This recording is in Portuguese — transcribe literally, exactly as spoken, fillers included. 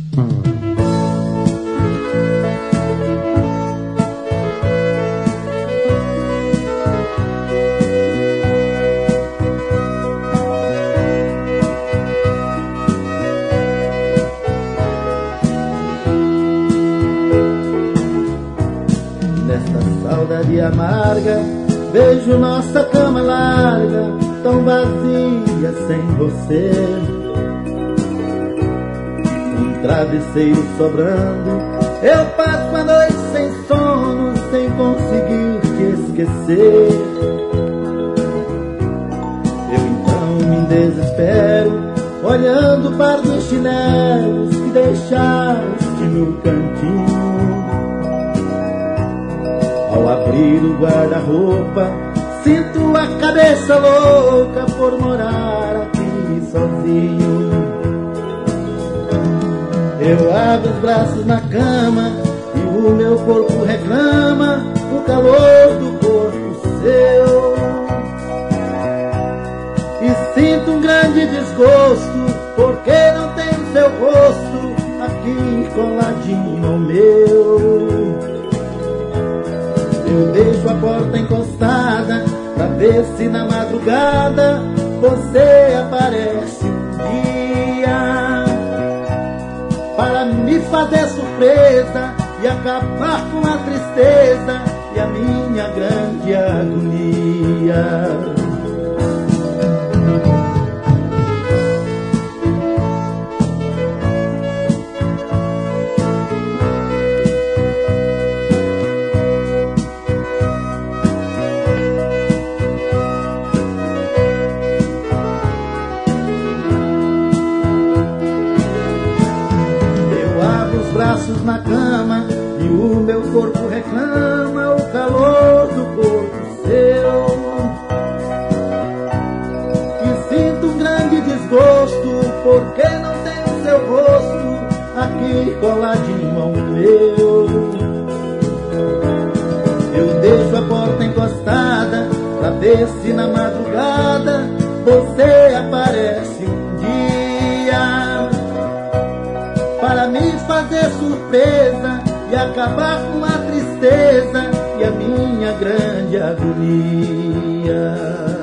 Saudade amarga, vejo nossa cama larga, tão vazia sem você. Um travesseiro sobrando, eu passo a noite sem sono, sem conseguir te esquecer. Eu então me desespero, olhando para os chinelos que deixaste no cantinho. Ao abrir o guarda-roupa, sinto a cabeça louca por morar aqui sozinho. Eu abro os braços na cama e o meu corpo reclama o calor do corpo seu. E sinto um grande desgosto porque não tenho seu rosto aqui coladinho ao meu. Eu deixo a porta encostada pra ver se na madrugada você aparece um dia para me fazer surpresa e acabar com a tristeza e a minha grande agonia. Braços na cama e o meu corpo reclama o calor do corpo seu. E sinto um grande desgosto porque não tenho seu rosto aqui coladinho ao meu. Eu deixo a porta encostada pra ver se na madrugada você aparece um dia para me fazer surpresa e acabar com a tristeza e a minha grande agonia.